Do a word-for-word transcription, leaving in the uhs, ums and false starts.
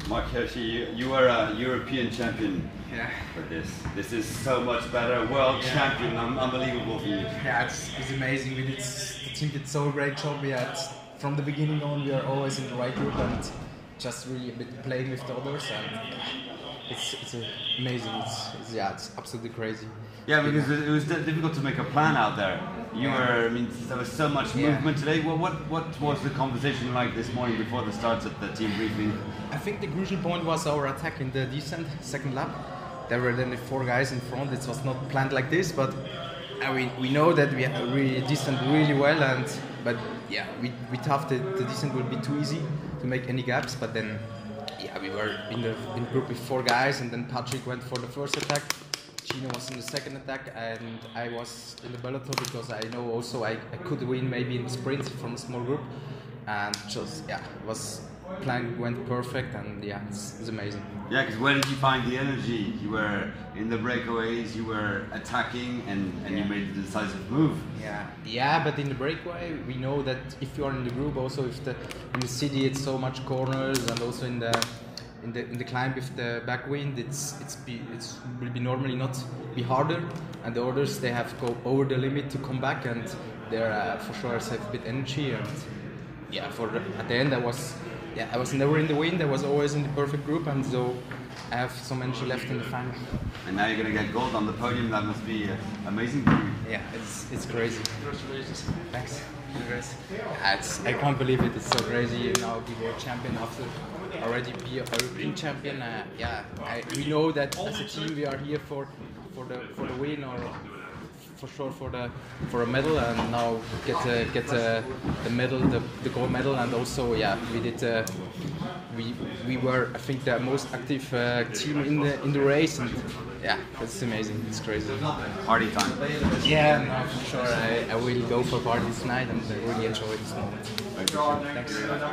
Mark Hirschi, you, you are a European champion Yeah. for this. This is so much better. World Yeah. champion, un unbelievable for you. Yeah, it's, it's amazing. We did, the team did so great job. We had, from the beginning on, we are always in the right group and just really a bit playing with the others. And it's it's amazing. It's, it's yeah, it's absolutely crazy. Yeah, because it was difficult to make a plan out there. You were, I mean, there was so much Yeah. movement today. Well, what what was the conversation like this morning before the start of the team briefing? I think the crucial point was our attack in the descent, second lap. There were then the four guys in front. It was not planned like this, but I mean, we know that we have really descent really well, and but yeah, we we thought that the descent would be too easy to make any gaps. But then, yeah, we were in the in the group with four guys, and then Patrick went for the first attack. Gino was in the second attack, and I was in the peloton because I know also I, I could win maybe in the sprint from a small group, and just yeah, it was plan went perfect, and yeah, it's, it's amazing. Yeah, because where did you find the energy? You were in the breakaways, you were attacking, and, and Yeah. you made the decisive move. Yeah, yeah, but in the breakaway, we know that if you are in the group, also if the in the city it's so much corners, and also in the in the in the climb with the backwind, it's it's be it's will be normally not be harder, and the others they have to go over the limit to come back, and they're uh, for sure have a bit energy, and yeah, for the, at the end I was yeah I was never in the wind, I was always in the perfect group, and so I have some energy left in the final. And now you're going to get gold on the podium. That must be uh, amazing for you. Yeah, it's it's crazy. Congratulations. Thanks. Congrats. Yeah, it's, I can't believe it. It's so crazy. You now be world champion after already be a European champion. Uh, yeah, I, we know that as a team we are here for for the for the win, or for sure for the for a medal, and now get uh, get uh, the medal, the, the gold medal, and also yeah we did. Uh, we we were I think the most active uh, team in the in the race, and yeah, it's amazing. It's crazy. Party time. Yeah, no, for sure. I, I will go for party tonight, and I really enjoy this moment. Thank you. Thanks.